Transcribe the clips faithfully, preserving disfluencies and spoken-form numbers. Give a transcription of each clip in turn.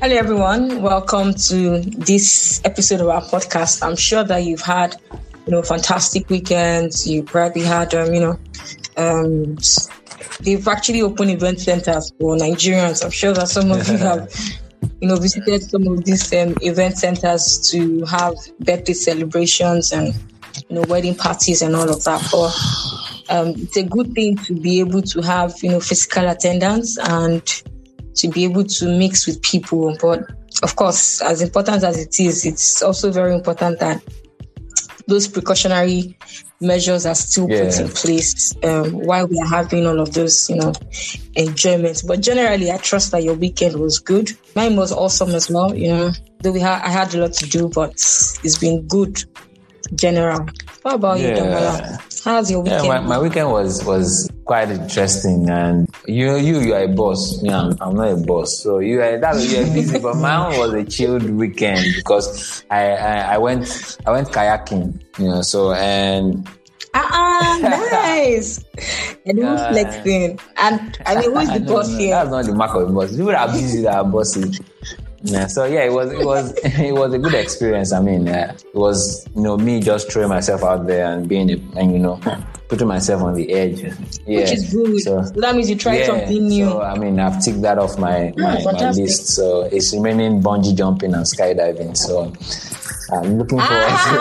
Hello, everyone. Welcome to this episode of our podcast. I'm sure that you've had, you know, fantastic weekends. You probably had, um, you know, um, they've actually opened event centers for Nigerians. I'm sure that some of you have, you know, visited some of these um, event centers to have birthday celebrations and, you know, wedding parties and all of that. But um, it's a good thing to be able to have, you know, physical attendance and to be able to mix with people. But of course, as important as it is, it's also very important that those precautionary measures are still yeah. put in place um, while we are having all of those, you know, enjoyments. But generally, I trust that your weekend was good. Mine was awesome as well, you know, though we ha- I had a lot to do, but it's been good general. What about yeah. you, Damola? How's your weekend? Yeah, my, my weekend was was quite interesting, and you you you are a boss. Yeah, I'm, I'm not a boss, so you are that you are busy. But mine was a chilled weekend because I, I I went I went kayaking, you know. So and ah uh-uh, nice. And who's uh, flexing? And I mean, who's the no, boss no, here? That's not the mark of the boss. People are busy that are bosses. Yeah, so yeah, it was it was it was a good experience. I mean, uh, it was you know me just throwing myself out there and being a, and you know putting myself on the edge. Yeah, which is good. So, so that means you tried yeah, something new. So I mean, I've ticked that off my my, oh, my list. So it's remaining bungee jumping and skydiving. So I'm looking forward.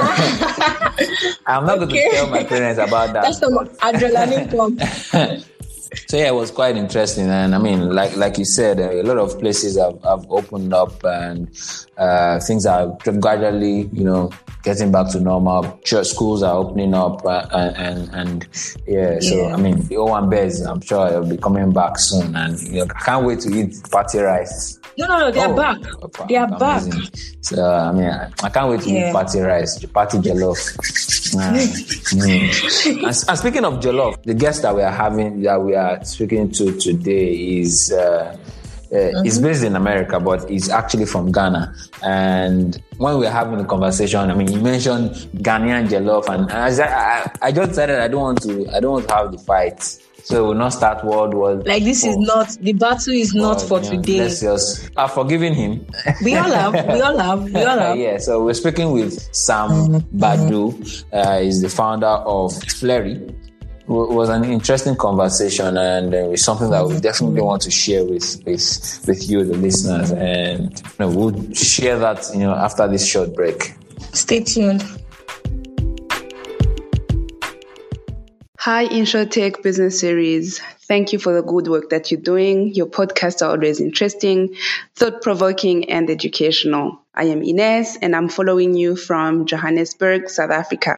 Ah! to I'm not okay. going to tell my parents about that. That's some adrenaline pump. So yeah, it was quite interesting, and I mean, like like you said, a lot of places have, have opened up, and uh, things are gradually, you know, getting back to normal. Church schools are opening up, uh, and, and and yeah. So yeah. I mean, the Owambe's, I'm sure it'll be coming back soon, and you know, I can't wait to eat party rice. No, no, no, they're oh, back. Oh, they are amazing. back. So I mean, I, I can't wait to yeah. eat party rice, party jollof. Uh, mm. and, and speaking of jollof, the guest that we are having, that we are speaking to today is uh, uh, mm-hmm. is based in America, but he's actually from Ghana. And when we were having a conversation, I mean, you mentioned Ghanaian jollof, and, and I, I, I just decided I don't want to, I don't want to have the fight. So we'll not start World War. Like this is not, the battle is not for yeah, today. Let's just, I've forgiven him. We all have, we all have, we all have. Yeah, so we're speaking with Sam Badu. Uh, he's the founder of Flurry. It was an interesting conversation, and uh, it's something that we definitely want to share with, with, with you, the listeners. And you know, we'll share that, you know, after this short break. Stay tuned. Hi, InsurTech Business Series. Thank you for the good work that you're doing. Your podcasts are always interesting, thought-provoking, and educational. I am Ines, and I'm following you from Johannesburg, South Africa.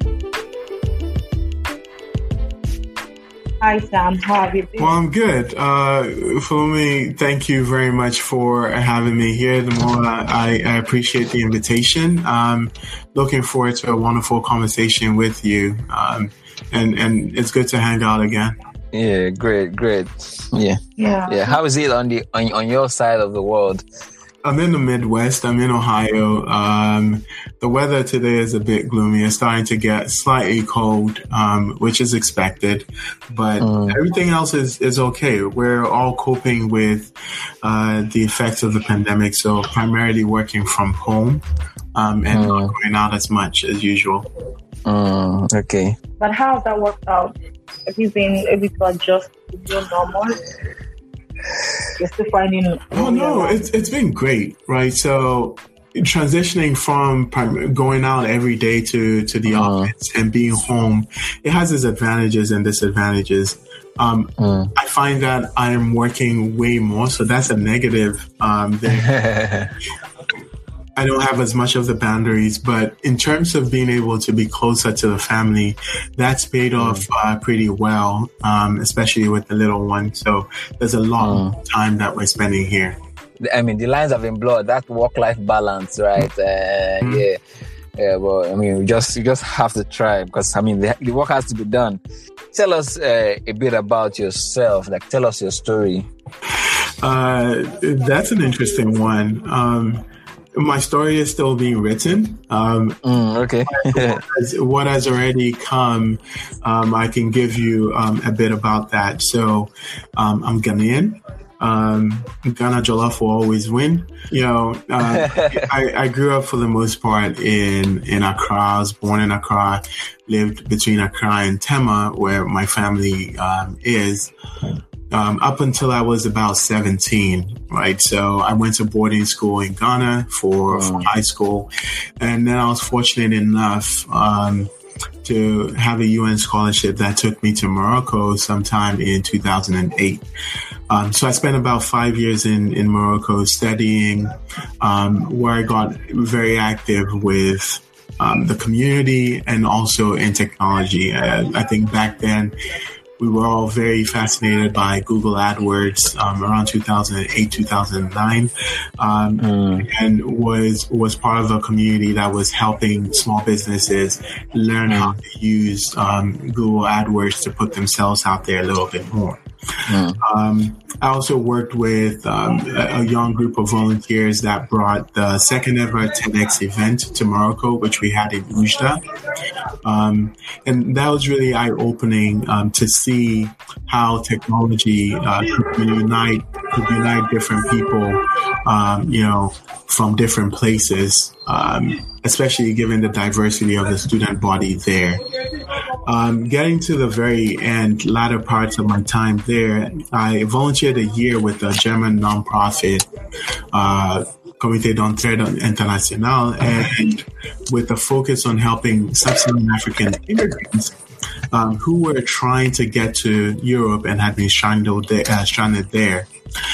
Hi, Sam. How have you been? Well, I'm good. Uh, Fulumi, thank you very much for having me here. Damola, I, I appreciate the invitation. Um, looking forward to a wonderful conversation with you. Um, And and it's good to hang out again. Yeah, great, great. Yeah, yeah, yeah. How is it on the on, on your side of the world? I'm in the Midwest. I'm in Ohio. Um, the weather today is a bit gloomy. It's starting to get slightly cold, um, which is expected, but mm. everything else is is okay. We're all coping with uh, the effects of the pandemic, so primarily working from home um, and mm. not going out as much as usual. Mm, okay. But how has that worked out? Have you been able to adjust to your normal? You're still finding. Oh no, it's it's been great, right? So transitioning from prim- going out every day to to the uh, office and being home, it has its advantages and disadvantages. Um, mm. I find that I am working way more, so that's a negative. Um, there. I don't have as much of the boundaries, but in terms of being able to be closer to the family, that's paid mm. off uh, pretty well, um, especially with the little one. So there's a lot mm. of time that we're spending here. I mean, the lines have been blurred. That work-life balance, right? Uh, mm. Yeah, yeah. But I mean, we just you just have to try because I mean, the, the work has to be done. Tell us uh, a bit about yourself. Like, tell us your story. Uh, that's an interesting one. Um, My story is still being written. Um, mm, okay. what, has, what has already come, um, I can give you um, a bit about that. So um, I'm Ghanaian. um, Ghana Jollof will always win. You know, uh, I, I grew up for the most part in, in Accra. I was born in Accra, lived between Accra and Tema, where my family um, is. Um, up until I was about seventeen, right? So I went to boarding school in Ghana for, for high school. And then I was fortunate enough um, to have a U N scholarship that took me to Morocco sometime in two thousand eight. Um, so I spent about five years in, in Morocco studying, um, where I got very active with um, the community and also in technology. Uh, I think back then, we were all very fascinated by Google AdWords um, around two thousand eight, two thousand nine, um, mm. and was was part of a community that was helping small businesses learn mm. how to use um, Google AdWords to put themselves out there a little bit more. Mm. Um, I also worked with um, a, a young group of volunteers that brought the second ever TEDx event to Morocco, which we had in Oujda. Um, and that was really eye-opening um, to see how technology uh, could unite, could unite different people, um, you know, from different places, um, especially given the diversity of the student body there. Um, getting to the very end, latter parts of my time there, I volunteered a year with a German nonprofit, uh, Comité d'Entraide Internationale, and with a focus on helping sub-Saharan African immigrants um, who were trying to get to Europe and had been stranded there. Uh, stranded there.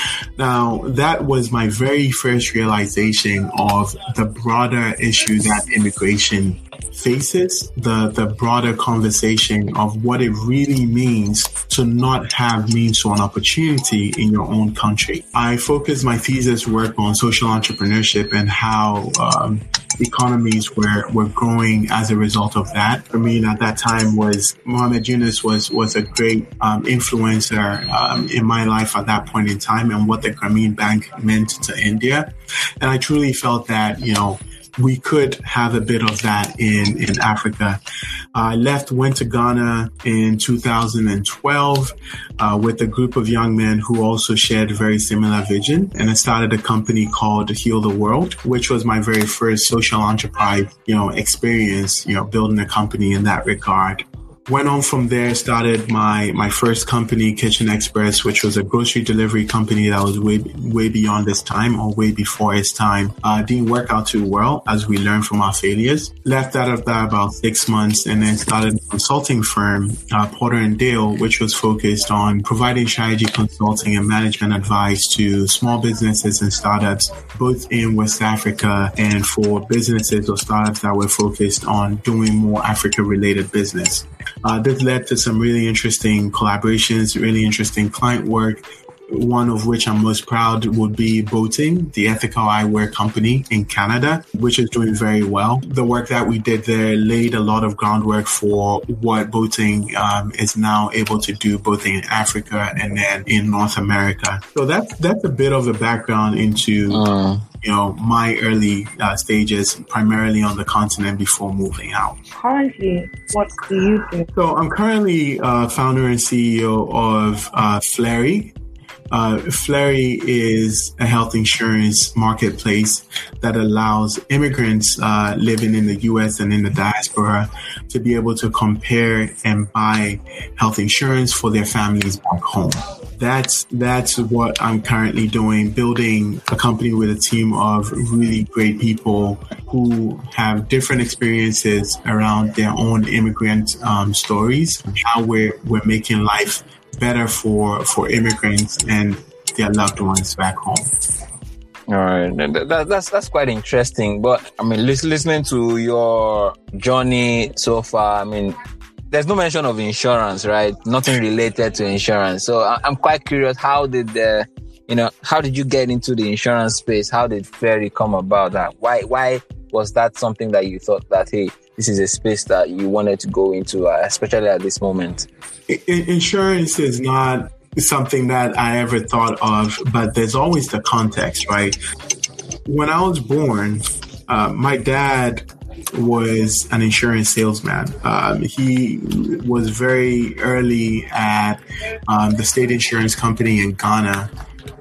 Now, that was my very first realization of the broader issue that immigration faces, the, the broader conversation of what it really means to not have means to an opportunity in your own country. I focused my thesis work on social entrepreneurship and how um, economies were, were growing as a result of that. For me, at that time, was Mohammed Yunus was, was a great um, influencer um, in my life at that point in time, and what the Grameen Bank meant to India. And I truly felt that, you know, we could have a bit of that in, in Africa. I left, went to Ghana in two thousand twelve uh, with a group of young men who also shared a very similar vision. And I started a company called Heal the World, which was my very first social enterprise, you know, experience, you know, building a company in that regard. Went on from there, started my, my first company, Kitchen Express, which was a grocery delivery company that was way way beyond its time, or way before its time. Uh, didn't work out too well, as we learned from our failures. Left out of that about six months and then started a consulting firm, uh, Porter and Dale, which was focused on providing strategy consulting and management advice to small businesses and startups, both in West Africa and for businesses or startups that were focused on doing more Africa-related business. Uh, this led to some really interesting collaborations, really interesting client work. One of which I'm most proud would be Boating, the ethical eyewear company in Canada, which is doing very well. The work that we did there laid a lot of groundwork for what Boating um, is now able to do, both in Africa and then in North America. So that's that's a bit of a background into uh. you know my early uh, stages, primarily on the continent before moving out. Currently, what do you do? So I'm currently uh, founder and C E O of uh, Fleury. Uh, Fleury is a health insurance marketplace that allows immigrants uh, living in the U S and in the diaspora to be able to compare and buy health insurance for their families back home. That's that's what I'm currently doing, building a company with a team of really great people who have different experiences around their own immigrant um, stories, how we're we're making life better for, for immigrants and their loved ones back home. All right, that, that's that's quite interesting. But I mean, listening to your journey so far, I mean, there's no mention of insurance, right? Nothing related to insurance. So I'm quite curious. How did the, you know, how did you get into the insurance space? How did Fleury come about that? Why why was that something that you thought that, hey, this is a space that you wanted to go into, uh, especially at this moment? Insurance is not something that I ever thought of, but there's always the context, right? When I was born, uh, my dad was an insurance salesman. Um, he was very early at um, the state insurance company in Ghana,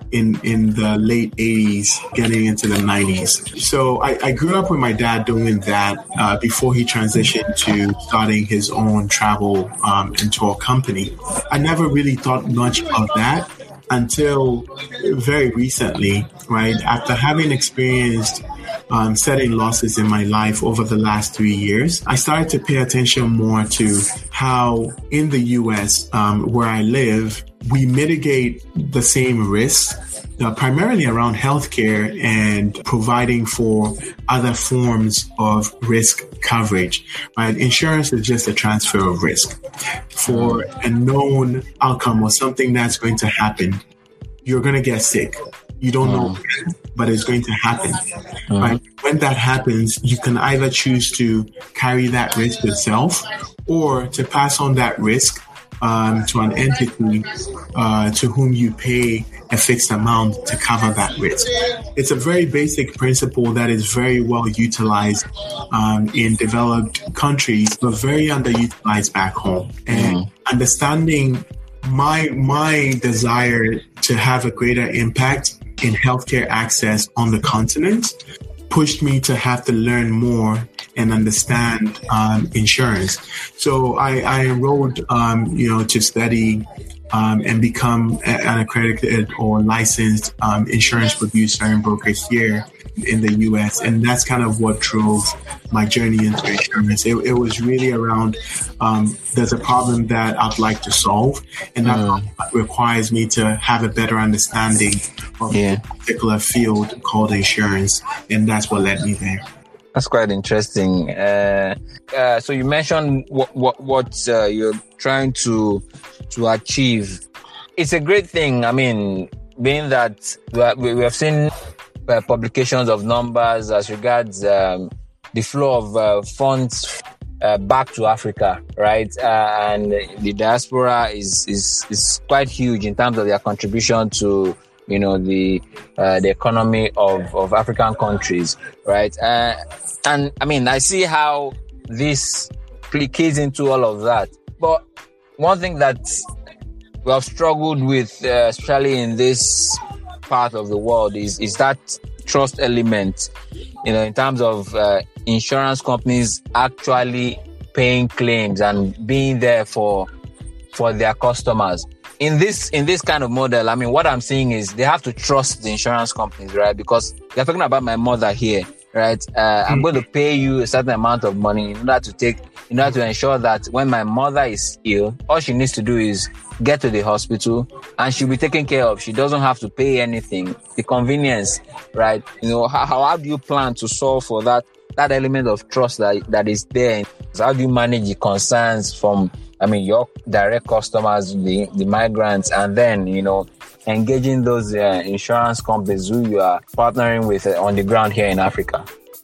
in, in the late eighties, getting into the nineties. So I, I grew up with my dad doing that uh, before he transitioned to starting his own travel um, and tour company. I never really thought much of that until very recently, right? After having experienced um, setting losses in my life over the last three years, I started to pay attention more to how in the U S, um, where I live, we mitigate the same risks, uh, primarily around healthcare and providing for other forms of risk coverage. Right? Insurance is just a transfer of risk for a known outcome or something that's going to happen. You're going to get sick. You don't know when, but it's going to happen. Mm. Right? When that happens, you can either choose to carry that risk yourself or to pass on that risk um, to an entity uh, to whom you pay a fixed amount to cover that risk. It's a very basic principle that is very well utilized um, in developed countries, but very underutilized back home. And mm. understanding my my desire to have a greater impact in healthcare access on the continent pushed me to have to learn more and understand um, insurance. So I, I enrolled, um, you know, to study um, and become an accredited or licensed um, insurance producer and broker here in the U S. And that's kind of what drove my journey into insurance. It, it was really around um, there's a problem that I'd like to solve, and that mm. requires me to have a better understanding of yeah. a particular field called insurance. And that's what led me there. That's quite interesting. Uh, uh, so you mentioned what what, what uh, you're trying to to achieve. It's a great thing. I mean, being that we, we have seen uh, publications of numbers as regards um, the flow of uh, funds uh, back to Africa, right? Uh, and the diaspora is, is is quite huge in terms of their contribution to, you know, the uh, the economy of, of African countries, right? Uh, and I mean, I see how this plays into all of that. But one thing that we have struggled with, uh, especially in this part of the world, is is that trust element, you know, in terms of uh, insurance companies actually paying claims and being there for for their customers. In this in this kind of model, I mean, what I'm seeing is they have to trust the insurance companies, right? Because you're talking about my mother here, right? Uh, mm-hmm. I'm going to pay you a certain amount of money in order to take, in order to ensure that when my mother is ill, all she needs to do is get to the hospital and she'll be taken care of. She doesn't have to pay anything. The convenience, right? You know, how, how do you plan to solve for that, that element of trust that, that is there? So how do you manage the concerns from, I mean, your direct customers, the, the migrants, and then, you know, engaging those uh, insurance companies who you are partnering with uh, on the ground here in Africa?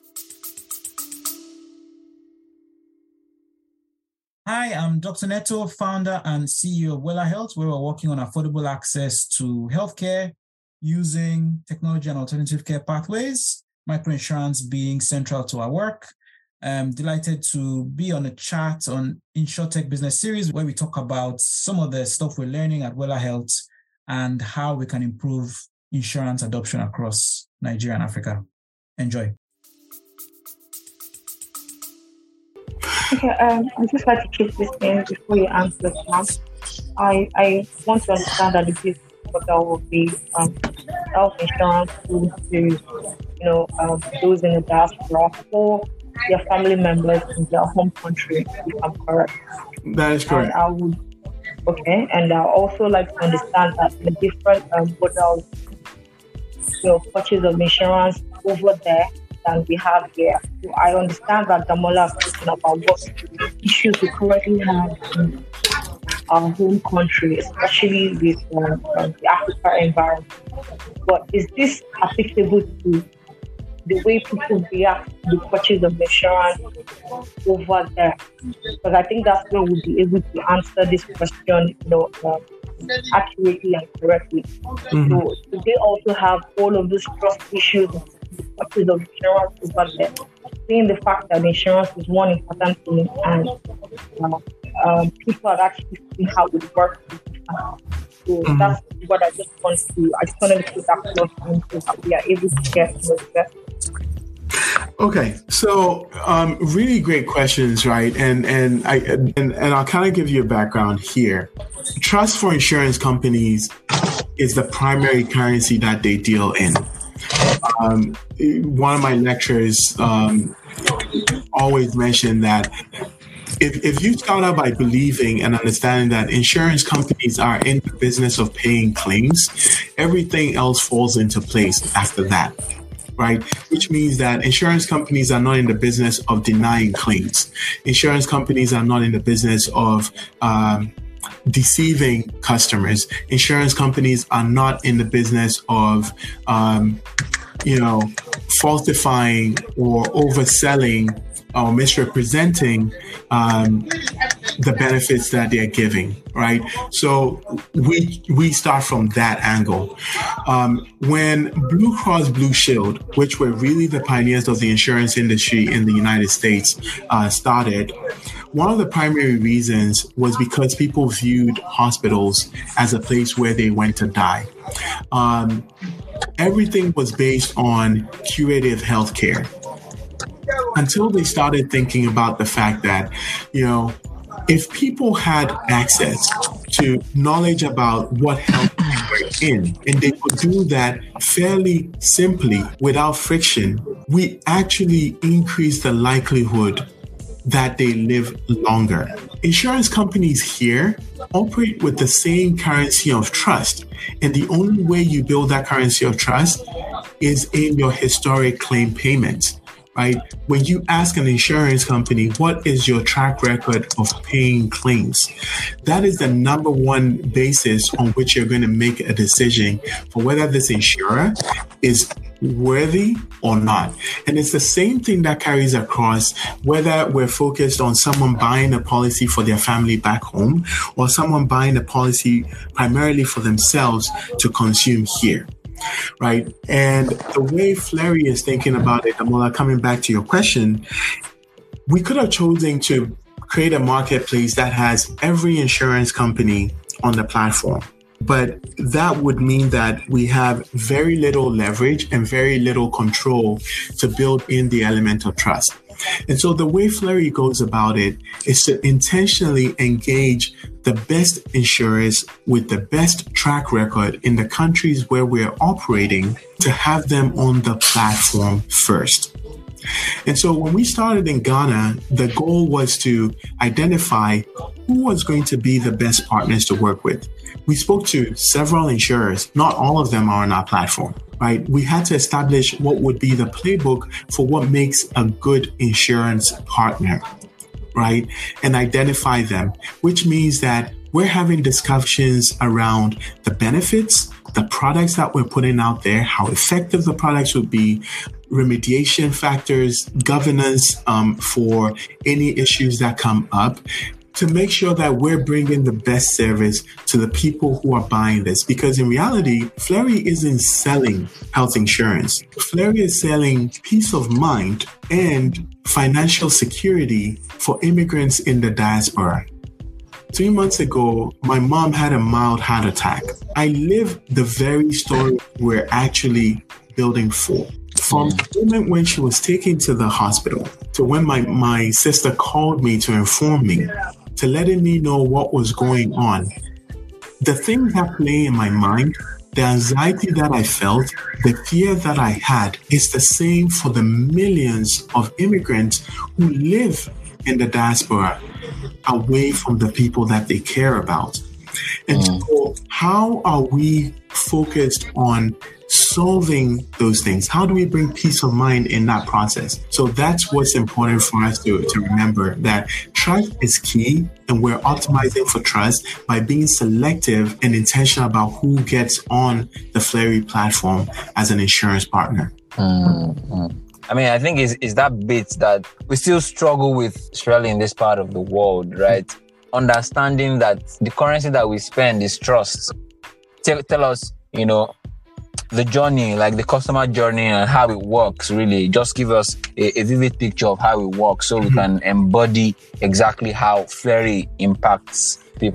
Hi, I'm Doctor Neto, founder and C E O of Wella Health, where we're working on affordable access to healthcare using technology and alternative care pathways, microinsurance being central to our work. I'm delighted to be on a chat on InsurTech Business Series, where we talk about some of the stuff we're learning at Wella Health and how we can improve insurance adoption across Nigeria and Africa. Enjoy. Okay, um, I'd just like to keep this in before you answer the plan. I, I want to understand that this portal will be um, health insurance to, you know, um, those in the diaspora for their family members in their home country, if I'm correct. That is correct. And I would, okay, and I also like to understand that the different um, models, you know, purchase of insurance over there than we have here. So I understand that Damola is talking about what issues we currently have in our home country, especially with uh, the Africa environment. But is this applicable to the way people react to the purchase of insurance over there? Because I think that's where we'll be able to answer this question, you know, uh, accurately and correctly. Mm-hmm. So do they also have all of those trust issues with the purchase of insurance over there? Seeing the fact that insurance is one important thing, and uh, um, people are actually seeing how it works. So mm-hmm. that's what I just want to, I just wanted to put that close into that we are able to get to the Okay, so um, really great questions, right? And and I and, and I'll kind of give you a background here. Trust for insurance companies is the primary currency that they deal in. Um, one of my lecturers um, always mentioned that if if you start out by believing and understanding that insurance companies are in the business of paying claims, everything else falls into place after that. Right, which means that insurance companies are not in the business of denying claims. Insurance companies are not in the business of um, deceiving customers. Insurance companies are not in the business of, um, you know, falsifying or overselling or misrepresenting um, the benefits that they're giving, right? So we we start from that angle. Um, when Blue Cross Blue Shield, which were really the pioneers of the insurance industry in the United States, uh, started, one of the primary reasons was because people viewed hospitals as a place where they went to die. Um, everything was based on curative healthcare. Until they started thinking about the fact that, you know, if people had access to knowledge about what health they were in, and they could do that fairly simply without friction, we actually increase the likelihood that they live longer. Insurance companies here operate with the same currency of trust. And the only way you build that currency of trust is in your historic claim payments. Right? When you ask an insurance company, what is your track record of paying claims? That is the number one basis on which you're going to make a decision for whether this insurer is worthy or not. And it's the same thing that carries across whether we're focused on someone buying a policy for their family back home or someone buying a policy primarily for themselves to consume here. Right. And the way Fleury is thinking about it, Amola, coming back to your question, we could have chosen to create a marketplace that has every insurance company on the platform. But that would mean that we have very little leverage and very little control to build in the element of trust. And so the way Fleury goes about it is to intentionally engage the best insurers with the best track record in the countries where we're operating to have them on the platform first. And so when we started in Ghana, the goal was to identify who was going to be the best partners to work with. We spoke to several insurers. Not all of them are on our platform, right? We had to establish what would be the playbook for what makes a good insurance partner, right? And identify them, which means that we're having discussions around the benefits, the products that we're putting out there, how effective the products would be, remediation factors, governance um, for any issues that come up, to make sure that we're bringing the best service to the people who are buying this. Because in reality, Fleury isn't selling health insurance. Fleury is selling peace of mind and financial security for immigrants in the diaspora. Three months ago, my mom had a mild heart attack. I live the very story we're actually building for. From the moment when she was taken to the hospital to when my, my sister called me to inform me, to letting me know what was going on, the things that play in my mind, the anxiety that I felt, the fear that I had is the same for the millions of immigrants who live in the diaspora away from the people that they care about. And mm. so how are we focused on solving those things? How do we bring peace of mind in that process? So that's what's important for us to, to remember, that trust is key, and we're optimizing for trust by being selective and intentional about who gets on the Fleury platform as an insurance partner. Mm-hmm. I mean, I think it's, it's that bit that we still struggle with, especially in this part of the world, right? Understanding that the currency that we spend is trust. Tell, tell us, you know, the journey, like the customer journey and how it works, really. Just give us a, a vivid picture of how it works so we can embody exactly how Fleury impacts people.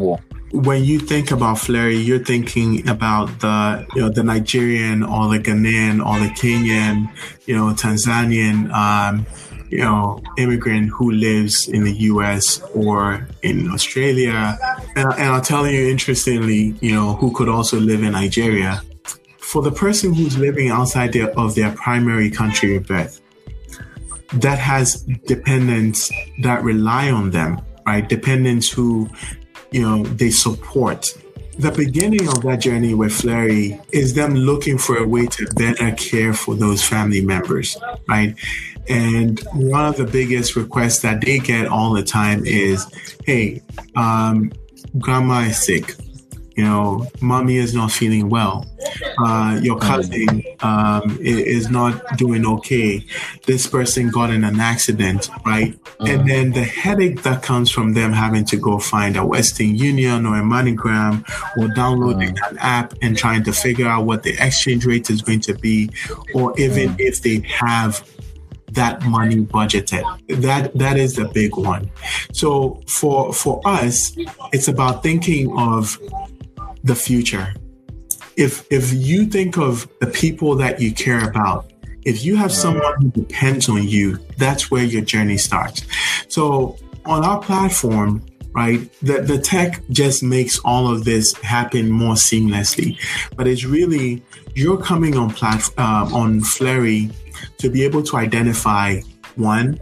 when you think about Fleury, you're thinking about the, you know, the Nigerian or the Ghanaian or the Kenyan, you know, Tanzanian, um, you know, immigrant who lives in the U S or in Australia. And, and I'll tell you, interestingly, you know, who could also live in Nigeria. For the person who's living outside their, of their primary country of birth, that has dependents that rely on them, right? Dependents who, you know, they support. The beginning of that journey with Fleury is them looking for a way to better care for those family members, right? And one of the biggest requests that they get all the time is, hey, um, grandma is sick. You know, mommy is not feeling well. Uh, your cousin um, is not doing okay. This person got in an accident, right? Uh-huh. And then the headache that comes from them having to go find a Western Union or a MoneyGram or downloading uh-huh. an app and trying to figure out what the exchange rate is going to be, or even uh-huh. if they have that money budgeted. That that is the big one. So for for us, it's about thinking of the future. If if you think of the people that you care about, if you have someone who depends on you, that's where your journey starts. So on our platform, right, the, the tech just makes all of this happen more seamlessly. But it's really, you're coming on plat- uh, on Fleury to be able to identify, one,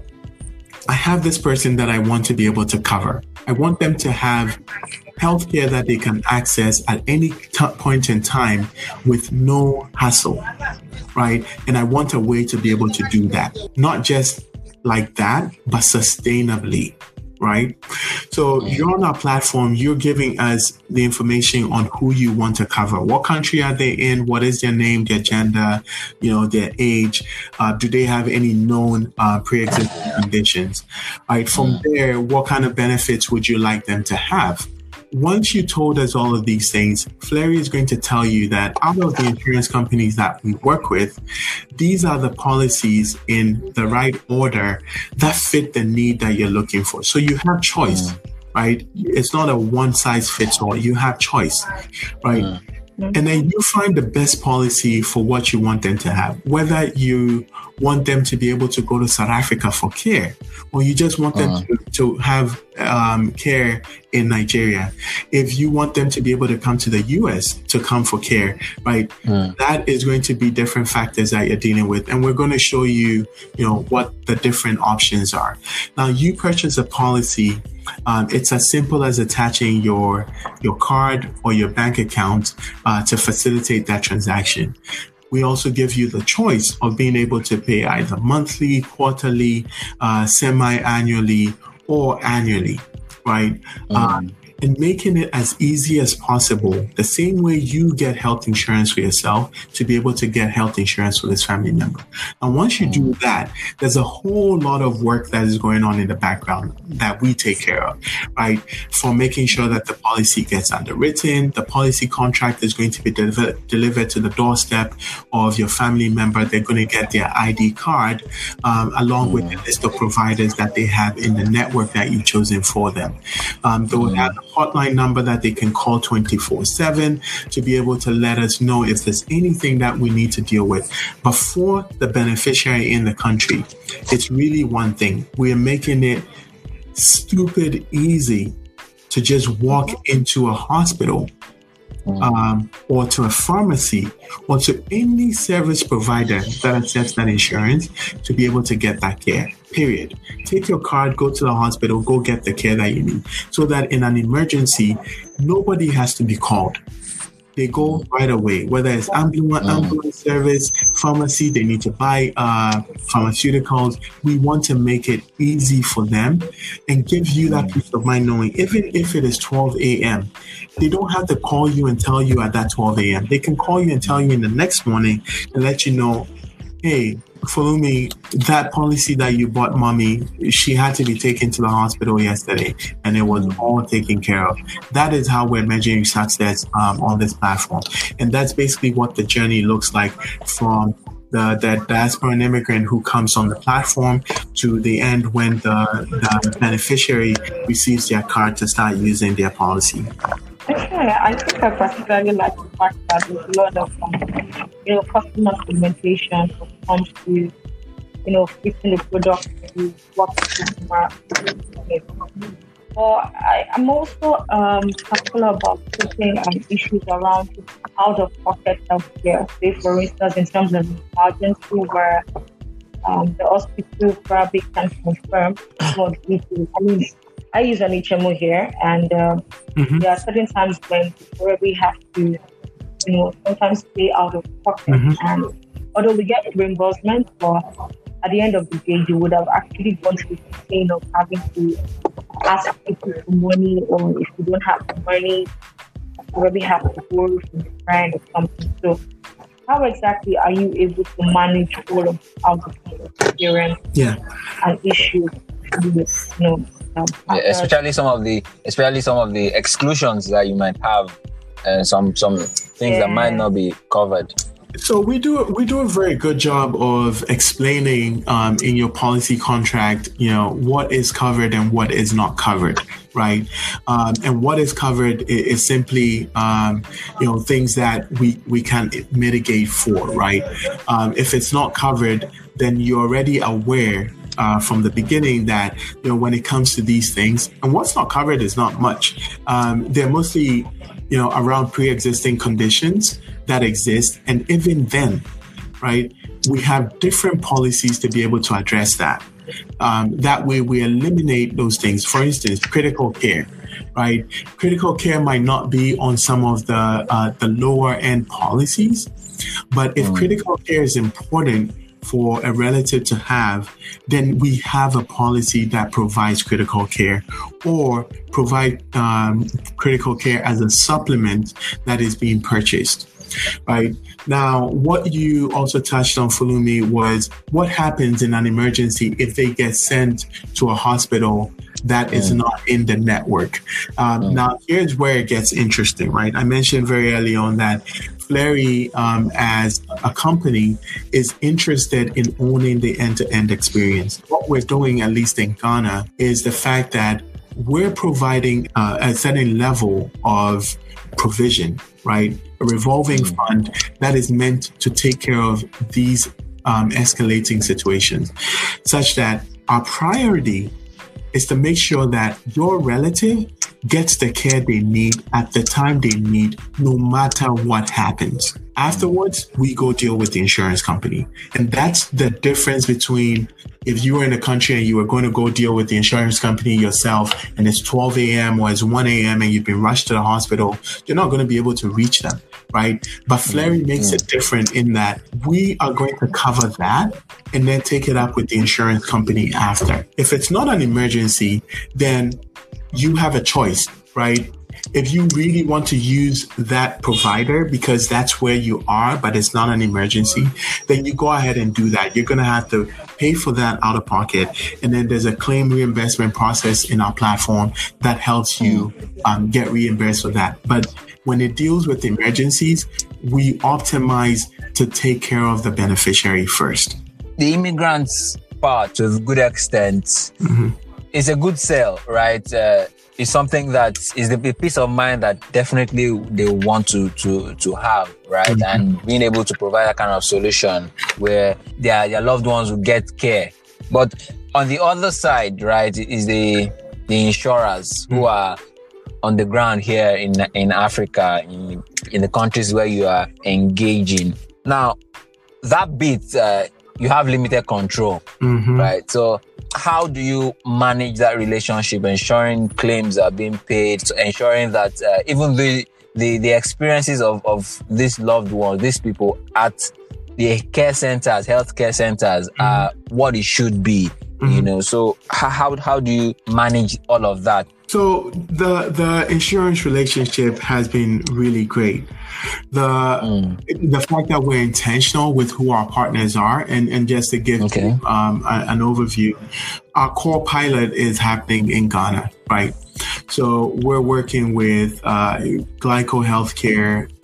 I have this person that I want to be able to cover. I want them to have healthcare that they can access at any t- point in time with no hassle, right? And I want a way to be able to do that. Not just like that, but sustainably, right? So you're on our platform, you're giving us the information on who you want to cover. What country are they in? What is their name, their gender, you know, their age? Uh, do they have any known uh, pre-existing conditions? Right. From there, what kind of benefits would you like them to have? Once you told us all of these things, Fleury is going to tell you that out of the insurance companies that we work with, these are the policies in the right order that fit the need that you're looking for. So you have choice, mm. right? It's not a one size fits all. You have choice, right? Mm. And then you find the best policy for what you want them to have, whether you want them to be able to go to South Africa for care, or you just want them uh-huh. to, to have um, care in Nigeria. If you want them to be able to come to the U S to come for care, right? Uh-huh. That is going to be different factors that you're dealing with. And we're going to show you, you know, what the different options are. Now, you purchase a policy. Um, it's as simple as attaching your your card or your bank account uh, to facilitate that transaction. We also give you the choice of being able to pay either monthly, quarterly, uh, semi-annually, or annually, right? Mm. Um, and making it as easy as possible, the same way you get health insurance for yourself, to be able to get health insurance for this family member. And once you do that, there's a whole lot of work that is going on in the background that we take care of, right? For making sure that the policy gets underwritten, the policy contract is going to be delivered, delivered to the doorstep of your family member. They're going to get their I D card um, along with the list of providers that they have in the network that you've chosen for them. Um, they will have a hotline number that they can call twenty-four seven to be able to let us know if there's anything that we need to deal with. But for the beneficiary in the country, it's really one thing. We are making it stupid easy to just walk into a hospital um, or to a pharmacy or to any service provider that accepts that insurance to be able to get that care. Period. Take your card, go to the hospital, go get the care that you need, so that in an emergency, nobody has to be called. They go right away, whether it's ambulance, ambulance service, pharmacy, they need to buy uh, pharmaceuticals. We want to make it easy for them and give you that peace of mind knowing, even if it is twelve a.m., they don't have to call you and tell you at that twelve a.m. They can call you and tell you in the next morning and let you know, hey, Fulumi, that policy that you bought mommy, she had to be taken to the hospital yesterday and it was all taken care of. That is how we're measuring success um, on this platform. And that's basically what the journey looks like from the, the diasporan immigrant who comes on the platform to the end when the, the beneficiary receives their card to start using their policy. Okay, I think I particularly like the fact that there's a lot of um, you know customer segmentation when it comes to you know fitting the product to what the customer needs. But I, I'm also um, particular about putting um, issues around out-of-pocket healthcare. Say, for instance, in terms of emergency, where um, the hospital probably can confirm what details. I mean, I use an H M O here, and um, mm-hmm. there are certain times when we have to, you know, sometimes pay out of pocket. Mm-hmm. And although we get reimbursement, but at the end of the day, you would have actually gone through the pain of having to ask people for money, or if you don't have the money, you probably have to borrow from a friend or something. So, how exactly are you able to manage all of our experience yeah. and issues with, you know, um, yeah, especially some of the, especially some of the exclusions that you might have, uh, some some things yeah. that might not be covered. So we do we do a very good job of explaining um, in your policy contract, you know, what is covered and what is not covered, right? Um, and what is covered is, is simply, um, you know, things that we we can mitigate for, right? Um, if it's not covered, then you're already aware uh, from the beginning that, you know, when it comes to these things, and what's not covered is not much. Um, they're mostly, you know, around pre-existing conditions that exist. And even then, right, we have different policies to be able to address that. Um, that way we eliminate those things. For instance, critical care, right? Critical care might not be on some of the, uh, the lower end policies, but if mm. critical care is important for a relative to have, then we have a policy that provides critical care, or provide um, critical care as a supplement that is being purchased. Right now, what you also touched on, Fulumi, was what happens in an emergency if they get sent to a hospital that mm. is not in the network. Um, mm. Now, here's where it gets interesting, right? I mentioned very early on that Fleury, um, as a company, is interested in owning the end-to-end experience. What we're doing, at least in Ghana, is the fact that we're providing uh, a certain level of provision, right? A revolving mm. fund that is meant to take care of these um, escalating situations, such that our priority is to make sure that your relative gets the care they need at the time they need, no matter what happens. Afterwards, we go deal with the insurance company. And that's the difference between if you were in a country and you were going to go deal with the insurance company yourself, and it's twelve a.m. or it's one a.m. and you've been rushed to the hospital, you're not going to be able to reach them, right? But Fleury mm-hmm. makes it different in that we are going to cover that and then take it up with the insurance company after. If it's not an emergency, then you have a choice, right? If you really want to use that provider because that's where you are, but it's not an emergency, then you go ahead and do that. You're going to have to pay for that out of pocket. And then there's a claim reimbursement process in our platform that helps you um, get reimbursed for that. But when it deals with emergencies, we optimize to take care of the beneficiary first. The immigrants part, to a good extent, mm-hmm. is a good sell, right? Uh, it's something that is the peace of mind that definitely they want to to to have, right? Mm-hmm. And being able to provide that kind of solution where their their loved ones will get care. But on the other side, right, is the the insurers mm-hmm. who are on the ground here in in Africa, in in the countries where you are engaging. Now, that bit, uh, you have limited control, mm-hmm. right? So how do you manage that relationship, ensuring claims are being paid, so ensuring that uh, even the, the the experiences of, of these loved ones, these people at the care centers, healthcare centers, mm-hmm. are what it should be, mm-hmm. you know? So how how do you manage all of that? So the the insurance relationship has been really great. The mm. the fact that we're intentional with who our partners are, and, and just to give okay. um, a, an overview, our core pilot is happening in Ghana, right? So we're working with uh, Glyco Healthcare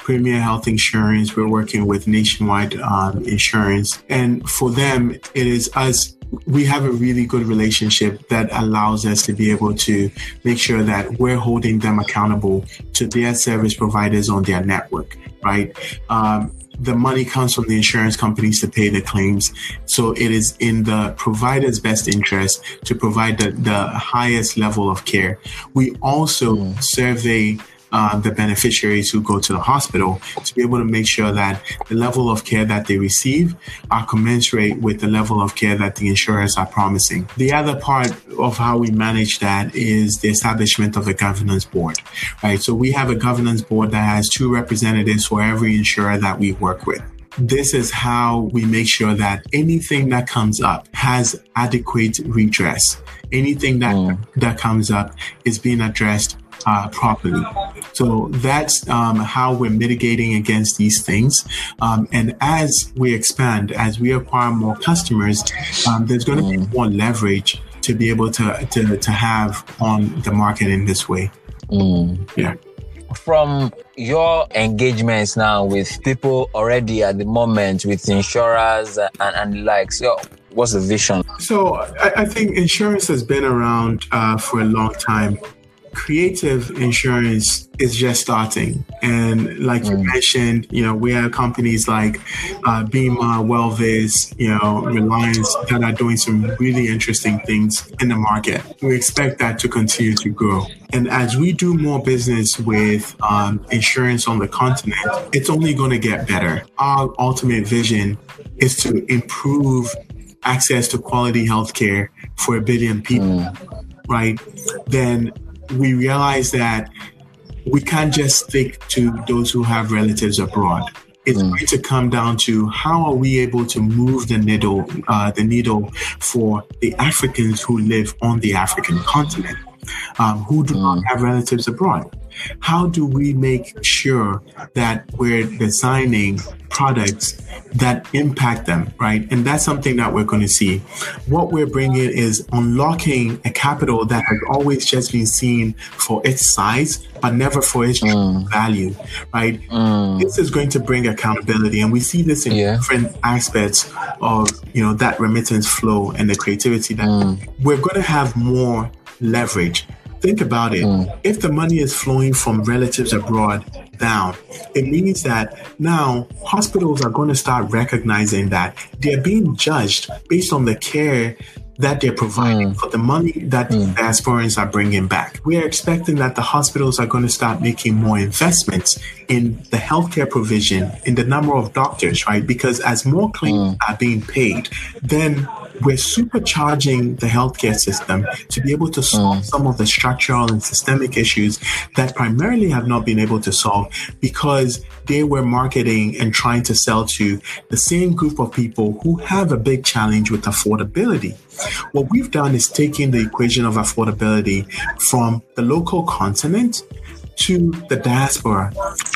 Premier Health Insurance. We're working with Nationwide um, Insurance. And for them, it is us. We have a really good relationship that allows us to be able to make sure that we're holding them accountable to their service providers on their network, right? Um, the money comes from the insurance companies to pay the claims. So it is in the provider's best interest to provide the, the highest level of care. We also mm. survey Uh, the beneficiaries who go to the hospital to be able to make sure that the level of care that they receive are commensurate with the level of care that the insurers are promising. The other part of how we manage that is the establishment of a governance board, right? So we have a governance board that has two representatives for every insurer that we work with. This is how we make sure that anything that comes up has adequate redress. Anything that, mm. that comes up is being addressed Uh, properly. So that's um, how we're mitigating against these things. Um, and as we expand, as we acquire more customers, um, there's going to mm. be more leverage to be able to, to, to have on the market in this way. Mm. Yeah. From your engagements now with people already at the moment with insurers and, and the likes, so what's the vision? So I, I think insurance has been around uh, for a long time. Creative insurance is just starting. And like mm. you mentioned, you know, we have companies like uh, Bima, Wellvis, you know, Reliance that are doing some really interesting things in the market. We expect that to continue to grow. And as we do more business with um, insurance on the continent, it's only going to get better. Our ultimate vision is to improve access to quality healthcare for a billion people, mm. right? Then we realize that we can't just stick to those who have relatives abroad. It's mm. going to come down to how are we able to move the needle, uh, the needle for the Africans who live on the African continent, um, who do mm. not have relatives abroad. How do we make sure that we're designing products that impact them, right? And that's something that we're going to see. What we're bringing is unlocking a capital that has always just been seen for its size, but never for its mm. value, right? Mm. This is going to bring accountability, and we see this in yeah. different aspects of, you know, that remittance flow and the creativity that mm. we're going to have more leverage. Think about it. Mm. If the money is flowing from relatives abroad down, it means that now hospitals are going to start recognizing that they're being judged based on the care that they're providing mm. for the money that mm. the diasporans are bringing back. We are expecting that the hospitals are going to start making more investments in the healthcare provision, in the number of doctors, right? Because as more claims mm. are being paid, then we're supercharging the healthcare system to be able to solve mm. some of the structural and systemic issues that primarily have not been able to solve because they were marketing and trying to sell to the same group of people who have a big challenge with affordability. What we've done is taking the equation of affordability from the local continent to the diaspora.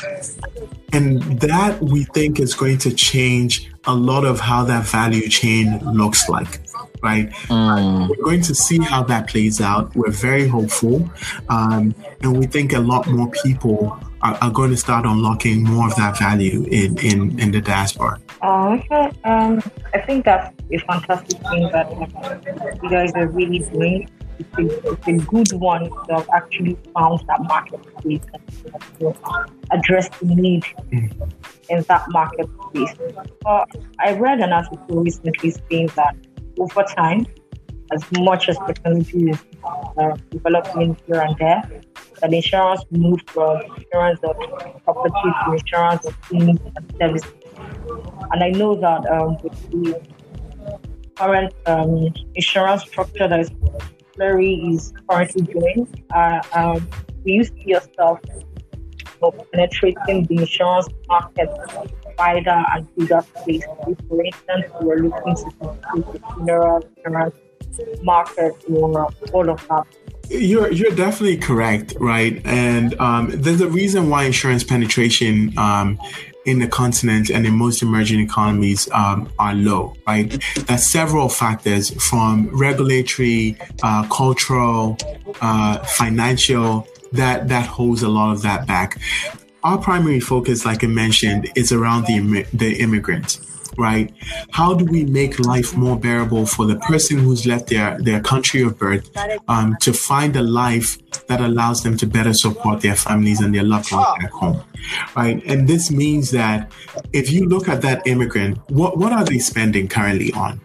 And that, we think, is going to change a lot of how that value chain looks like, right? Mm. We're going to see how that plays out. We're very hopeful. Um, and we think a lot more people are, are going to start unlocking more of that value in, in, in the diaspora. Uh, okay. um, I think that's a fantastic thing that you guys are really doing. It's a, it's a good one to have actually found that marketplace and to address the need mm. in that marketplace. Uh, I read an article recently saying that over time, as much as technology is uh, developing here and there, that insurance moved from insurance of property to insurance of things and services. And I know that um, with the current um, insurance structure that is Flurry is currently doing, uh, um, do you see yourself you know, penetrating the insurance market wider and bigger space? For instance, we are looking to complete the funeral insurance market or all of that. You're you're definitely correct, right? And um, there's a reason why insurance penetration um, in the continent and in most emerging economies um, are low, right? There's several factors, from regulatory, uh, cultural, uh, financial, that that holds a lot of that back. our primary focus, like I mentioned, is around the the immigrant, right? How do we make life more bearable for the person who's left their, their country of birth um, to find a life that allows them to better support their families and their loved ones back home, right? And this means that if you look at that immigrant, what, what are they spending currently on?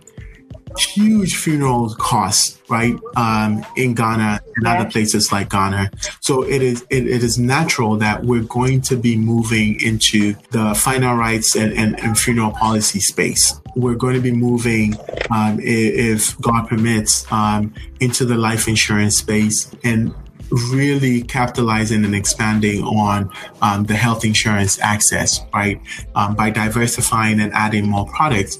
Huge funeral costs, right? Um, in Ghana and other places like Ghana. So it is it, it is natural that we're going to be moving into the final rights and, and, and funeral policy space. We're going to be moving, um, if God permits, um, into the life insurance space and really capitalizing and expanding on um, the health insurance access, right? Um, by diversifying and adding more products.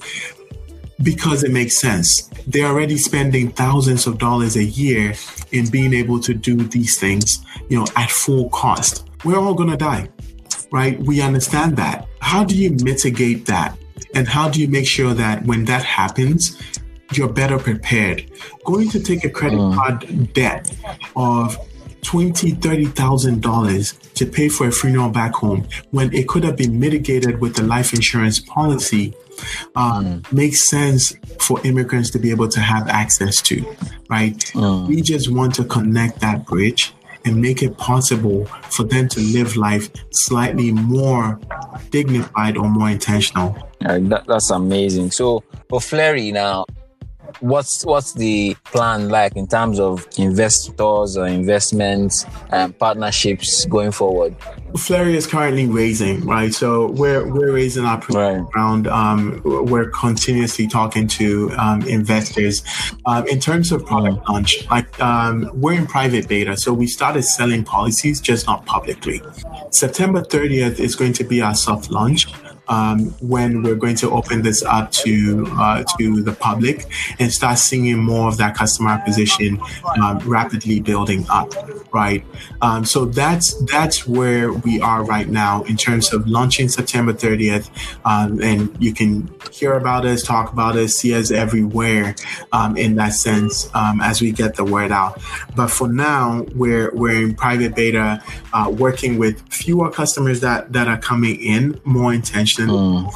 Because it makes sense. They're already spending thousands of dollars a year in being able to do these things, you know, at full cost. We're all going to die, right? We understand that. How do you mitigate that? And how do you make sure that when that happens, you're better prepared? Going to take a credit mm. card debt of twenty thousand dollars, thirty thousand dollars to pay for a funeral back home when it could have been mitigated with the life insurance policy um, mm. makes sense for immigrants to be able to have access to, right? Mm. We just want to connect that bridge and make it possible for them to live life slightly more dignified or more intentional. Uh, that, that's amazing. So for Fleury now, What's what's the plan like in terms of investors or investments and partnerships going forward? Fleury is currently raising, right? So we're we're raising our right. round. Um, we're continuously talking to um, investors. Um, in terms of product mm. launch, like um, we're in private beta, so we started selling policies, just not publicly. September thirtieth is going to be our soft launch. Um, when we're going to open this up to uh, to the public and start seeing more of that customer acquisition um, rapidly building up, right? Um, so that's that's where we are right now in terms of launching September thirtieth, um, and you can hear about us, talk about us, see us everywhere um, in that sense um, as we get the word out. But for now, we're we're in private beta, uh, working with fewer customers that that are coming in, more intentional. Mm.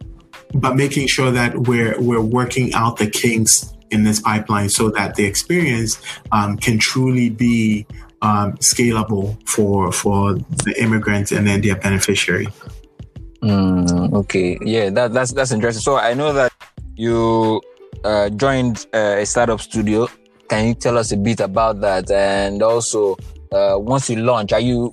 But making sure that we're we're working out the kinks in this pipeline so that the experience um, can truly be um, scalable for for the immigrants and then their beneficiary. Mm, okay, yeah, that, that's that's interesting. So I know that you uh, joined uh, a startup studio. Can you tell us a bit about that? And also, uh, once you launch, are you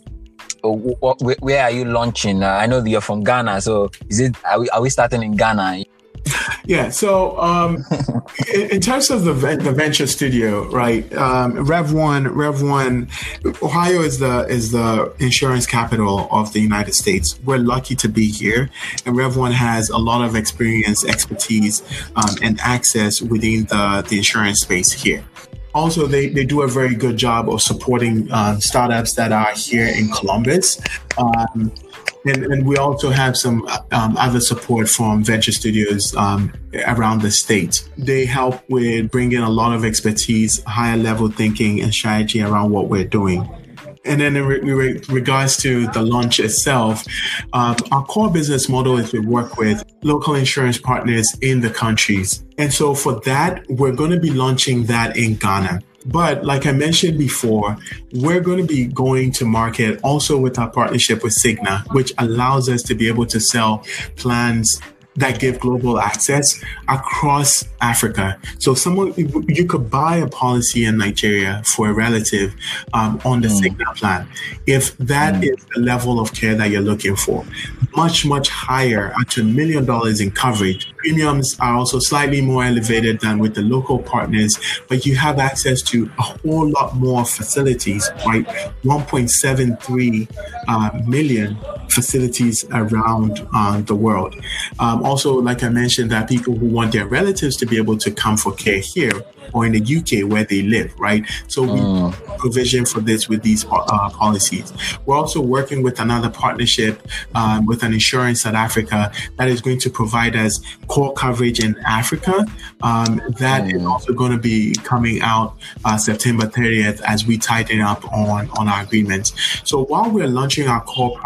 where are you launching? Uh, I know that you're from Ghana, so is it? Are we, are we starting in Ghana? Yeah. So, um, in, in terms of the the venture studio, right? Um, Rev One, Rev One, Ohio is the is the insurance capital of the United States. We're lucky to be here, and Rev One has a lot of experience, expertise, um, and access within the the insurance space here. Also, they, they do a very good job of supporting um, startups that are here in Columbus. Um, and, and we also have some um, other support from venture studios um, around the state. They help with bringing a lot of expertise, higher level thinking and strategy around what we're doing. And then in re- re- regards to the launch itself, um, our core business model is to work with local insurance partners in the countries. And so for that, we're going to be launching that in Ghana. But like I mentioned before, we're going to be going to market also with our partnership with Cigna, which allows us to be able to sell plans that give global access across Africa. So someone, you could buy a policy in Nigeria for a relative um, on the mm. Cigna plan. If that mm. is the level of care that you're looking for, much, much higher, up to a million dollars in coverage. Premiums are also slightly more elevated than with the local partners, but you have access to a whole lot more facilities, right? one point seven three uh, million facilities around uh, the world. Um, also, like I mentioned, there are people who want their relatives to be able to come for care here or in the U K where they live, right? So we mm. provision for this with these uh, policies. We're also working with another partnership um, with an insurance South Africa that is going to provide us core coverage in Africa. Um, that mm. is also going to be coming out uh, September thirtieth as we tighten up on, on our agreements. So while we're launching our core product in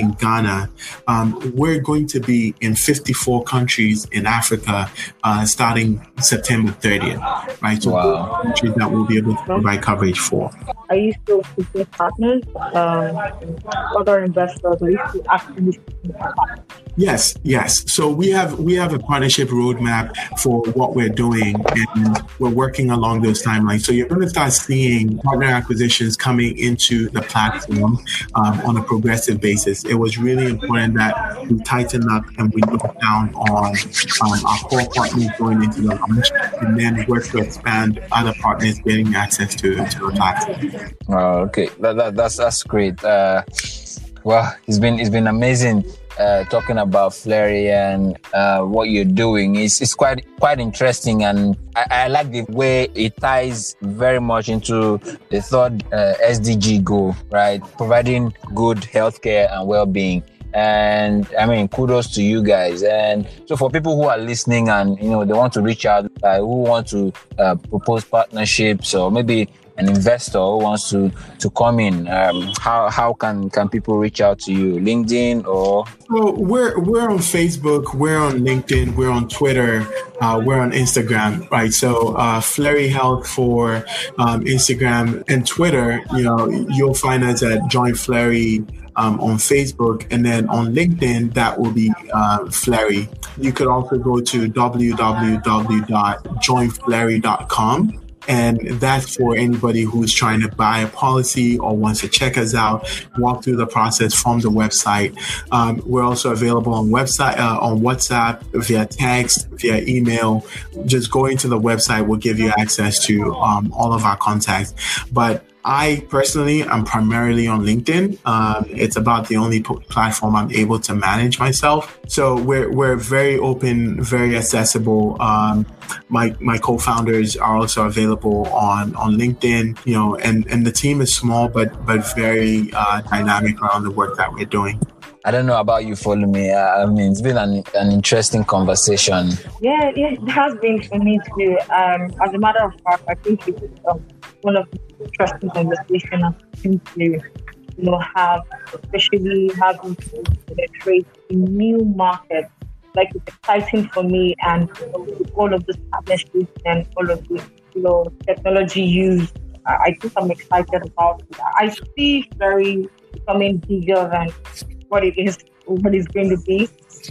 in Ghana. Um, we're going to be in fifty-four countries in Africa uh, starting September thirtieth, right? So wow. countries that we'll be able to provide coverage for. Are you still seeking partners, um, other investors? Are you still actively seeking partners? Yes, yes. So we have we have a partnership roadmap for what we're doing, and we're working along those timelines. So you're going to start seeing partner acquisitions coming into the platform um, on a progressive basis. It was really important that we tighten up and we look down on um, our core partners going into the launch, and then work to expand other partners getting access to, to the platform. Oh, okay, that, that, that's that's great. Uh, well, it's been it's been amazing. Uh, talking about Flurry and uh, what you're doing is it's quite quite interesting, and I, I like the way it ties very much into the third uh, S D G goal, right? Providing good healthcare and well-being. And I mean, kudos to you guys. And so for people who are listening and you know they want to reach out, uh, who want to uh, propose partnerships, or maybe an investor who wants to to come in, um, how how can can people reach out to you? LinkedIn or? Well, we're we're on Facebook, we're on LinkedIn, we're on Twitter, uh, we're on Instagram, right? So uh, Flurry Health for um, Instagram and Twitter. You know, you'll find us at Join Flurry um, on Facebook, and then on LinkedIn that will be uh, Flurry. You could also go to w w w dot join flurry dot com. And that's for anybody who's trying to buy a policy or wants to check us out, walk through the process from the website. Um, we're also available on website, uh, on WhatsApp, via text, via email. Just going to the website will give you access to um, all of our contacts. But I personally, I'm primarily on LinkedIn. Um, it's about the only p- platform I'm able to manage myself. So we're we're very open, very accessible. Um, my my co-founders are also available on, on LinkedIn. You know, and, and the team is small, but but very uh, dynamic around the work that we're doing. I don't know about you, Follow Me. Uh, I mean, it's been an an interesting conversation. Yeah, yeah, it has been for me too. Um, as a matter of fact, I think it's um, one of the interesting conversations I think to you know have, especially having to penetrate a new market. Like it's exciting for me, and you know, with all of this partnerships and all of the you know technology used, I, I think I'm excited about it. I see Flurry becoming bigger than what it is, what it's going to be,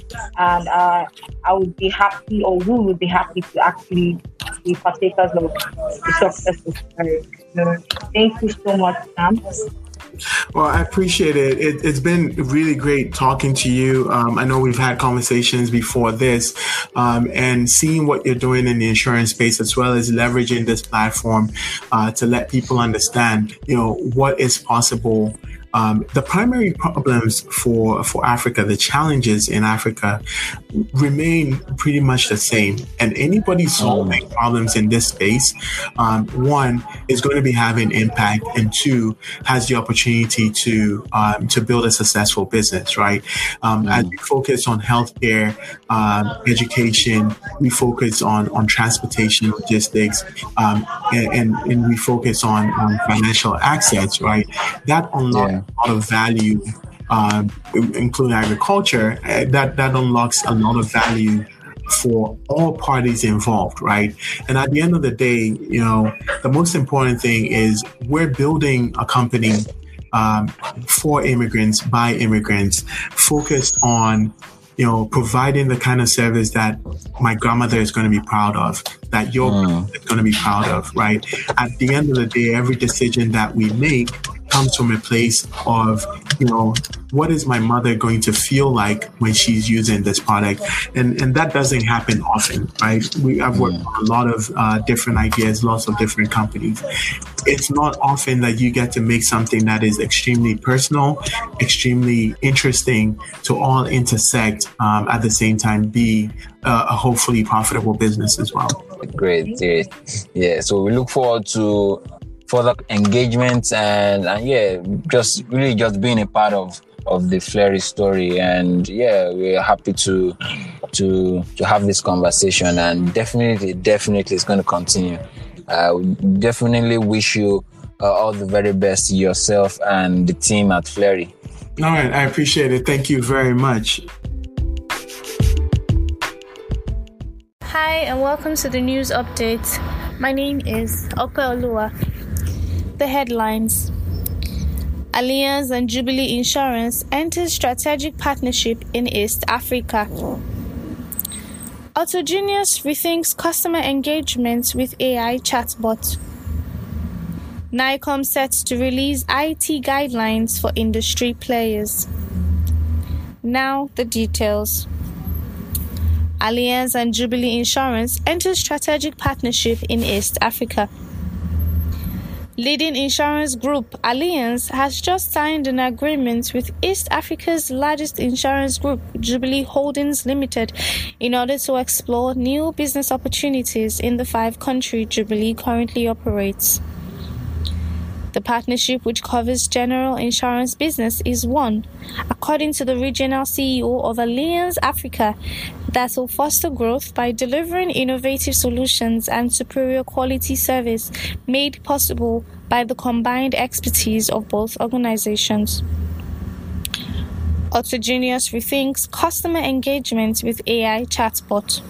and uh, I would be happy, or we would be happy to actually be partakers of the success of Flurry. So, thank you so much, Sam. Well, I appreciate it. it. It's been really great talking to you. Um, I know we've had conversations before this, um, and seeing what you're doing in the insurance space, as well as leveraging this platform uh, to let people understand, you know, what is possible. Um, the primary problems for, for Africa, the challenges in Africa remain pretty much the same. And anybody solving problems in this space, um, one, is going to be having impact, and two, has the opportunity to um, to build a successful business, right? Um, mm. As we focus on healthcare, um, education, we focus on, on transportation, logistics, um, and, and, and we focus on, on financial access, right? That unlocks yeah. a lot of value, um, including agriculture, uh, that, that unlocks a lot of value for all parties involved, right? And at the end of the day, you know, the most important thing is we're building a company um, for immigrants, by immigrants, focused on, you know, providing the kind of service that my grandmother is going to be proud of, that your mm. is going to be proud of, right? At the end of the day, every decision that we make comes from a place of, you know, what is my mother going to feel like when she's using this product? And and that doesn't happen often, right? We I've worked mm. on a lot of uh, different ideas, lots of different companies. It's not often that you get to make something that is extremely personal, extremely interesting, to all intersect um, at the same time, be uh, a hopefully profitable business as well. Great, great. Yeah, so we look forward to further engagement and, and yeah, just really just being a part of of the Flurry story. And yeah, we're happy to to to have this conversation, and definitely, definitely it's going to continue. Uh, we definitely wish you uh, all the very best, yourself and the team at Flurry. All right, I appreciate it. Thank you very much. Hi, and welcome to the news update. My name is Ope Olua. The headlines: Allianz and Jubilee Insurance enter strategic partnership in East Africa. Autogenius rethinks customer engagement with A I chatbot. NICOM set to release I T guidelines for industry players. Now the details. Allianz and Jubilee Insurance enter strategic partnership in East Africa. Leading insurance group Allianz has just signed an agreement with East Africa's largest insurance group, Jubilee Holdings Limited, in order to explore new business opportunities in the five countries Jubilee currently operates. The partnership, which covers general insurance business, is one, according to the regional C E O of Allianz Africa, that will foster growth by delivering innovative solutions and superior quality service made possible by the combined expertise of both organizations. Autogenius rethinks customer engagement with A I chatbot.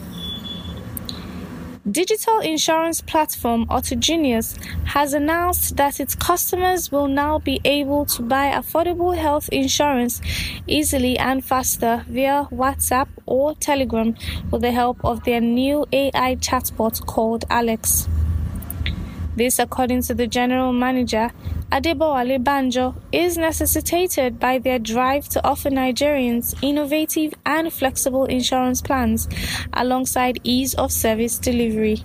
Digital insurance platform Autogenius has announced that its customers will now be able to buy affordable health insurance easily and faster via WhatsApp or Telegram with the help of their new A I chatbot called Alex. This, according to the general manager, Adebowale Banjo, is necessitated by their drive to offer Nigerians innovative and flexible insurance plans alongside ease of service delivery.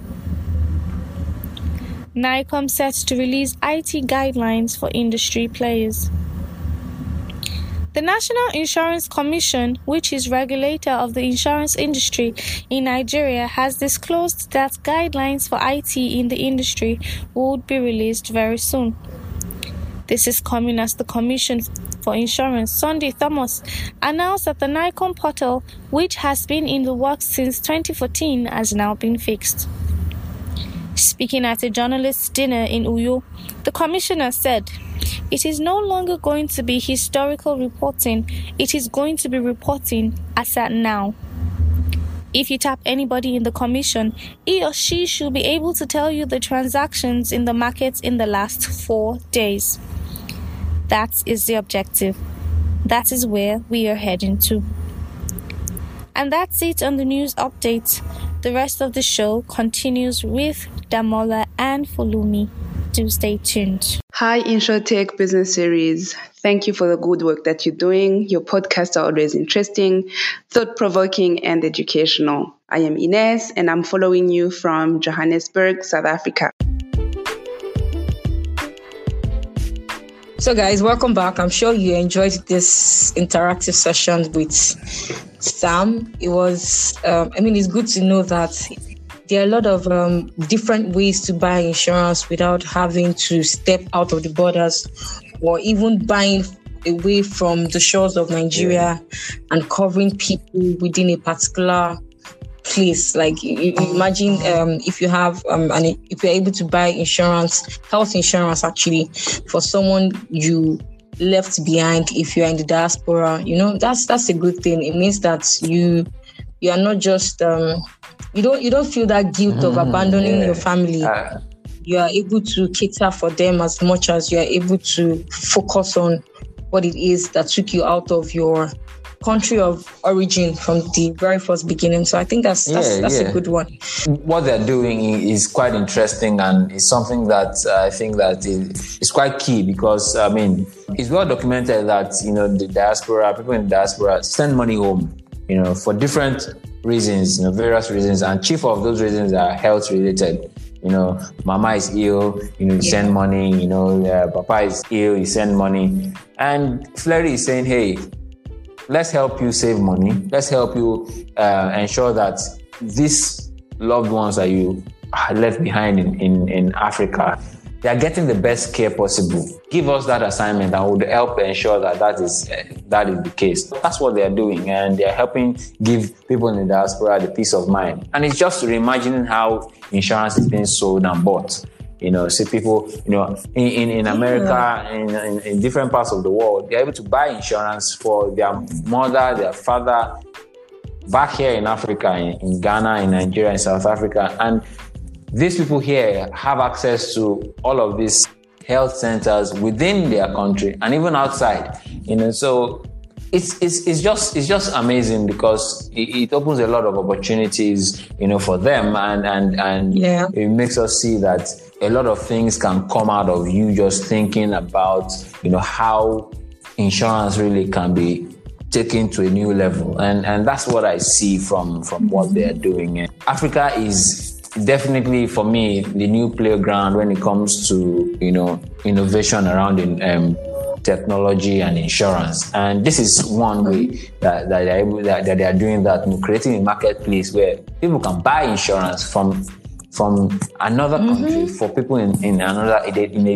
NICOM set to release I T guidelines for industry players. The National Insurance Commission, which is regulator of the insurance industry in Nigeria, has disclosed that guidelines for I T in the industry would be released very soon. This is coming as the Commission for Insurance, Sunday Thomas, announced that the NICOM portal, which has been in the works since twenty fourteen, has now been fixed. Speaking at a journalists' dinner in Uyo, the commissioner said, "It is no longer going to be historical reporting, it is going to be reporting as at now. If you tap anybody in the commission, he or she should be able to tell you the transactions in the markets in the last four days. That is the objective. That is where we are heading to." And that's it on the news update. The rest of the show continues with Damola and Folumi. Do stay tuned. Hi, InsurTech Business Series. Thank you for the good work that you're doing. Your podcasts are always interesting, thought-provoking, and educational. I am Ines, and I'm following you from Johannesburg, South Africa. So guys, welcome back. I'm sure you enjoyed this interactive session with Sam. It was, um, I mean, it's good to know that there are a lot of um, different ways to buy insurance without having to step out of the borders or even buying away from the shores of Nigeria and covering people within a particular place. Like you, you imagine um, if you have um, and if you're able to buy insurance, health insurance actually for someone you left behind if you're in the diaspora, you know, that's that's a good thing. It means that you you are not just um, you don't you don't feel that guilt of Mm, abandoning yeah. your family. Uh, You are able to cater for them as much as you are able to focus on what it is that took you out of your country of origin from the very first beginning. So I think that's that's, Yeah, that's yeah. a good one. what they're doing is quite interesting, and it's something that uh, I think that is, is quite key because, I mean, it's well documented that, you know, the diaspora, people in the diaspora send money home, you know, for different reasons, you know, various reasons, and chief of those reasons are health related. You know, mama is ill, you know, you Yeah. send money, you know, uh, papa is ill, you send money. And Fleury is saying, hey, let's help you save money. Let's help you uh, ensure that these loved ones that you left behind in, in, in Africa, they are getting the best care possible. Give us that assignment and we'll help ensure that that is, uh, that is the case. That's what they're doing, and they're helping give people in the diaspora the peace of mind. And it's just reimagining how insurance is being sold and bought. You know, see people, you know, in, in, in America, yeah. in, in, in different parts of the world, they're able to buy insurance for their mother, their father, back here in Africa, in, in Ghana, in Nigeria, in South Africa. And these people here have access to all of these health centers within their country and even outside. You know, so it's it's it's just it's just amazing because it, it opens a lot of opportunities, you know, for them, and and and yeah. it makes us see that a lot of things can come out of you just thinking about, you know, how insurance really can be taken to a new level, and and that's what I see from from what they are doing. And Africa is definitely, for me, the new playground when it comes to, you know, innovation around in um, technology and insurance. And this is one way that, that, they're able, that, that they are doing that, creating a marketplace where people can buy insurance from from another mm-hmm. country for people in, in another in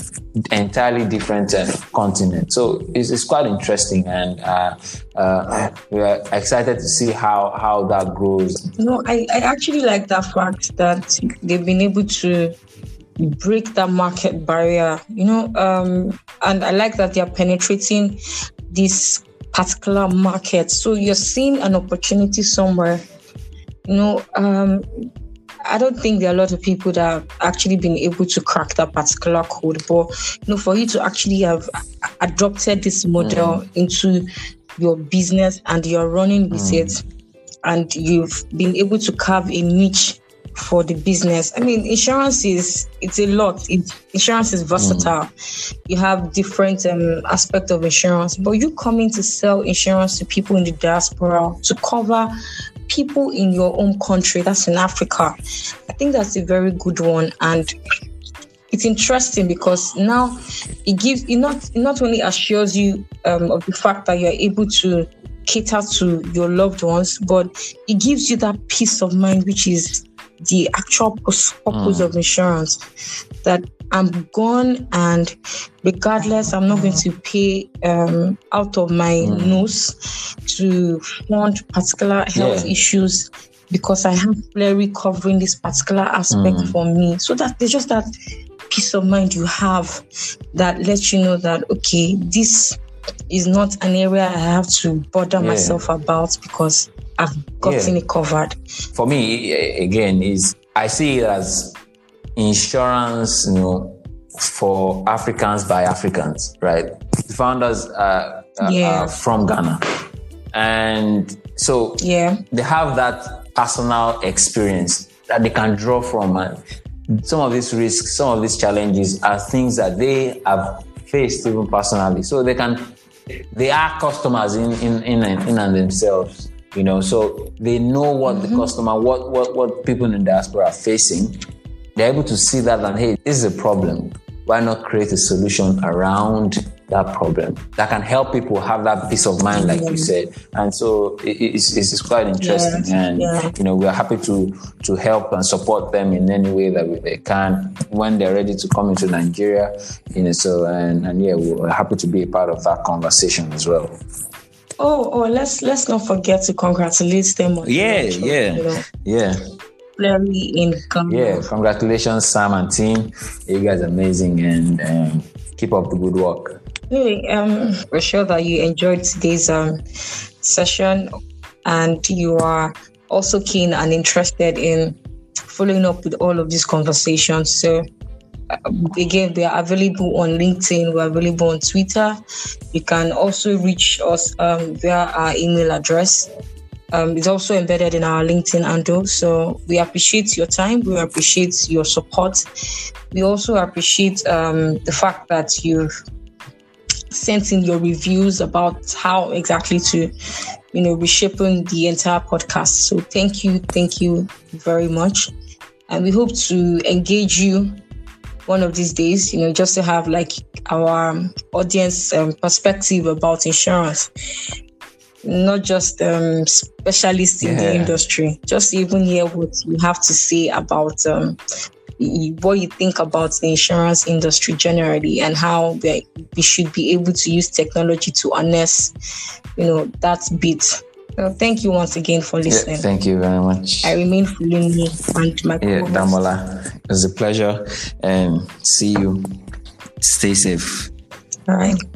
a entirely different uh, continent. So it's, it's quite interesting, and uh, uh, we are excited to see how, how that grows. No, I, I actually like that fact that they've been able to break that market barrier, you know, um, and I like that they are penetrating this particular market. So you're seeing an opportunity somewhere, you know. Um, I don't think there are a lot of people that have actually been able to crack that particular code, but you know, for you to actually have adopted this model mm. into your business and you're running with mm. it, and you've been able to carve a niche for the business. I mean, insurance is, it's a lot. It, insurance is versatile. Mm. You have different um, aspects of insurance, but you coming to sell insurance to people in the diaspora to cover people in your own country, that's in Africa. I think that's a very good one. And it's interesting because now it gives, it not, it not only assures you um, of the fact that you're able to cater to your loved ones, but it gives you that peace of mind, which is the actual purpose mm. of insurance, that I'm gone and regardless, I'm not going to pay um, out of my mm. nose to fund particular health yeah. issues because I have Fleury covering this particular aspect mm. for me. So that there's just that peace of mind you have that lets you know that, okay, this is not an area I have to bother yeah. myself about because I've gotten yeah. it covered. For me, again, is I see it as insurance, you know, for Africans by Africans, right? The founders are, are, yeah. are from Ghana, and so yeah. they have that personal experience that they can draw from. And some of these risks, some of these challenges are things that they have faced even personally. So they can, they are customers in in in, in and themselves. You know, so they know what mm-hmm. the customer, what, what, what people in the diaspora are facing. They're able to see that and, hey, this is a problem. Why not create a solution around that problem that can help people have that peace of mind, like you said? And so it, it's, it's quite interesting. Yeah. And, yeah. you know, we're happy to to help and support them in any way that they can when they're ready to come into Nigeria. You know, so, and, and yeah, we're happy to be a part of that conversation as well. Oh, oh, let's let's not forget to congratulate them on yeah, the yeah, you know, yeah. Fleury in Ghana. Yeah, congratulations, Sam and team. You guys are amazing, and um, keep up the good work. Anyway, um, we're sure that you enjoyed today's um session, and you are also keen and interested in following up with all of these conversations. So. Again, we are available on LinkedIn, we're available on Twitter. You can also reach us um, via our email address. Um, it's also embedded in our LinkedIn handle. So we appreciate your time. We appreciate your support. We also appreciate um, the fact that you've sent in your reviews about how exactly to, you know, reshaping the entire podcast. So thank you. Thank you very much. And we hope to engage you one of these days, you know, just to have like our audience um, perspective about insurance, not just um, specialists in yeah. the industry, just even hear what you have to say about um, what you think about the insurance industry generally and how we, we should be able to use technology to harness, you know, that bit So thank you once again for listening. Yeah, thank you very much. I remain Fulumi and my yeah, Damola. It was a pleasure, and see you. Stay safe. All right.